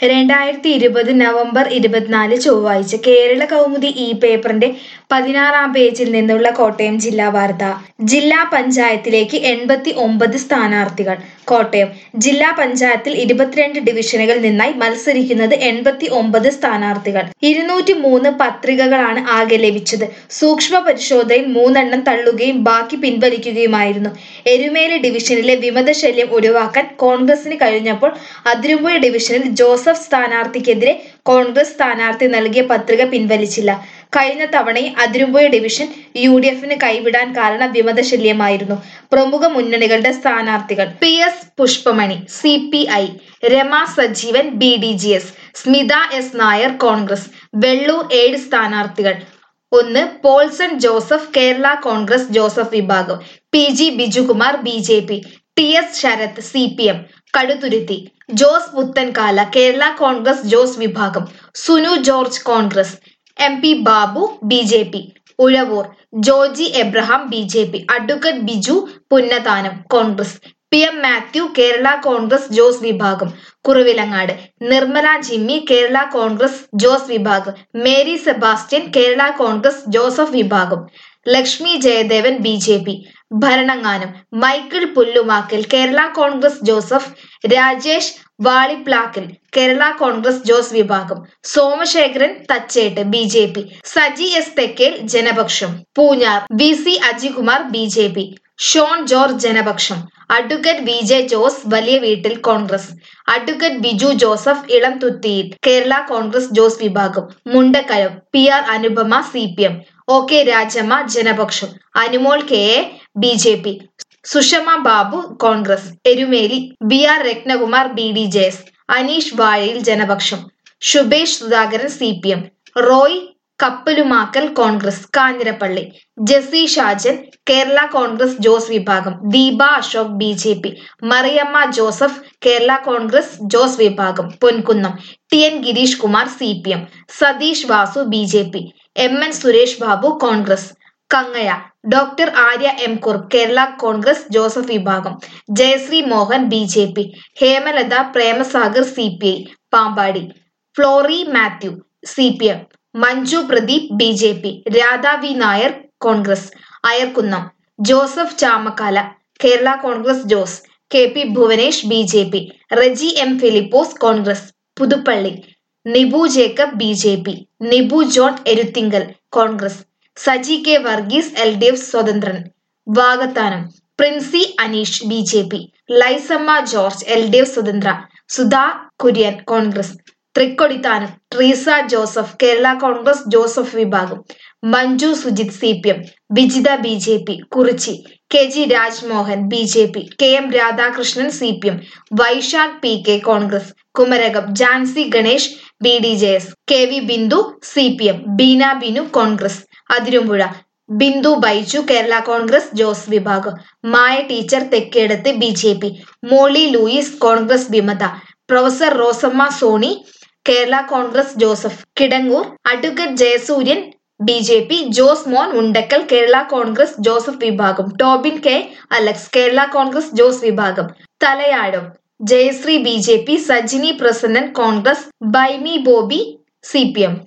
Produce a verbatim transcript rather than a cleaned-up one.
രണ്ടായിരത്തി ഇരുപത് നവംബർ ഇരുപത്തിനാല് ചൊവ്വാഴ്ച കേരള കൗമുദി ഈ പേപ്പറിന്റെ പതിനാറാം പേജിൽ നിന്നുള്ള കോട്ടയം ജില്ലാ വാർത്ത. ജില്ലാ പഞ്ചായത്തിലേക്ക് എൺപത്തി ഒമ്പത് സ്ഥാനാർത്ഥികൾ. കോട്ടയം ജില്ലാ പഞ്ചായത്തിൽ ഇരുപത്തിരണ്ട് ഡിവിഷനുകളിൽ നിന്നായി മത്സരിക്കുന്നത് എൺപത്തി ഒമ്പത് സ്ഥാനാർത്ഥികൾ. ഇരുന്നൂറ്റി മൂന്ന് പത്രികകളാണ് ആകെ ലഭിച്ചത്. സൂക്ഷ്മ പരിശോധനയിൽ മൂന്നെണ്ണം തള്ളുകയും ബാക്കി പിൻവലിക്കുകയുമായിരുന്നു. എരുമേലി ഡിവിഷനിലെ വിമതശല്യം ഒഴിവാക്കാൻ കോൺഗ്രസിന് കഴിഞ്ഞപ്പോൾ അതിരമ്പുഴ ഡിവിഷനിൽ ജോസഫ് സ്ഥാനാർത്ഥിക്കെതിരെ കോൺഗ്രസ് സ്ഥാനാർത്ഥി നൽകിയ പത്രിക പിൻവലിച്ചില്ല. കഴിഞ്ഞ തവണയും അതിരമ്പുഴ ഡിവിഷൻ യു ഡി എഫിന് കൈവിടാൻ കാരണം വിമതശല്യമായിരുന്നു. പ്രമുഖ മുന്നണികളുടെ സ്ഥാനാർത്ഥികൾ: P S Pushpamani C P I, Rama Sajeevan B D J S, Smitha S Nair Congress. Vellur ഏഴ് സ്ഥാനാർത്ഥികൾ: ഒന്ന് പോൾസൺ ജോസഫ് കേരള കോൺഗ്രസ് ജോസഫ് വിഭാഗം, P G Bijukumar B J P, T S Sarath C P M. Kaduthuruthy Jose Puthenkala Kerala Congress Jose വിഭാഗം, Sunu George Congress, M P Babu B J P. Uzhavoor Joji Abraham B J P, advocate Biju Punnathanam Congress, P M Mathew Kerala Congress Jose വിഭാഗം. കുറവിലങ്ങാട് നിർമ്മല ജിമ്മി കേരള കോൺഗ്രസ് ജോസ് വിഭാഗം, മേരി സെബാസ്റ്റ്യൻ കേരള കോൺഗ്രസ് ജോസഫ് വിഭാഗം, Lakshmi Jayadevan B J P. Bharananganam Michael Pullumakkal Kerala Congress Joseph, Rajesh Valiplakkal Kerala Congress Jose വിഭാഗം, Somasekharan Thachettu B J P, Saji S Thekkel Janapaksham. Poonjar V C Ajikumar B J P, Shone George Janapaksham, advocate V J Jose Valiyaveettil Congress, advocate Biju Joseph ഇളം തുത്തിയിൽ കേരള കോൺഗ്രസ് ജോസ് വിഭാഗം. Mundakayam P R Anupama C P M, O K Rajamma Janapaksham, Anumol K A B J P, Sushama Babu Congress. Erumeli B R Ratnakumar B D J S, Aneesh Vazhayil Janapaksham, ശുഭേഷ് Sudhakaran C P M, Roy Kappalumakkal Congress. Kanjirappally Jessy Shajan Kerala Congress Jose വിഭാഗം, Deepa Ashok B J P, Mariamma Joseph Kerala Congress Jose വിഭാഗം. Ponkunnam T N Girish Kumar C P M, Satheesh Vasu B J P, M N Suresh Babu Congress. Kangaya doctor Arya M Kurup Kerala Congress Joseph വിഭാഗം, Jayasree Mohan B J P, Hemalatha Premasagar C P I. Pampady Flory Mathew C P M, Manju Pradeep B J P, Radha V Nair Congress. Ayarkunnam Joseph Chamakkala Kerala Congress Jose, K P Bhuvanesh B J P, Reji M Philipose Congress. Puthuppally Nibu Jacob B J P, Nibu John Eruthinkal Congress, Saji K Varghese L D F സ്വതന്ത്രൻ. Vakathanam Princy Aneesh B J P, Laisamma George L D F സ്വതന്ത്ര, സുധാ കുര്യൻ കോൺഗ്രസ്. തൃക്കൊടിത്താനം ട്രീസ ജോസഫ് കേരള കോൺഗ്രസ് ജോസഫ് വിഭാഗം, Manju Sujith C P M, Vijitha B J P. Kurichi K G Rajmohan B J P, K M Radhakrishnan C P M, Vaishakh P K Congress. Kumarakom Jancy Ganesh B D J S, K V Bindu C P M, Beena Binu Congress. Athirampuzha Bindu Baiju Kerala Congress Jose വിഭാഗം, Maya teacher Thekkedath B J P, Molly Louis Congress വിമത, professor Rosamma Sony Kerala Congress Joseph. Kidangoor advocate Jayasuryan B J P, Josemon Undakkal Kerala Congress Joseph വിഭാഗം, Tobin K Alex Kerala Congress Jose വിഭാഗം. Thalayazham Jayasree B J P, Sajini Prasannan Congress, Baimi Bobby C P M.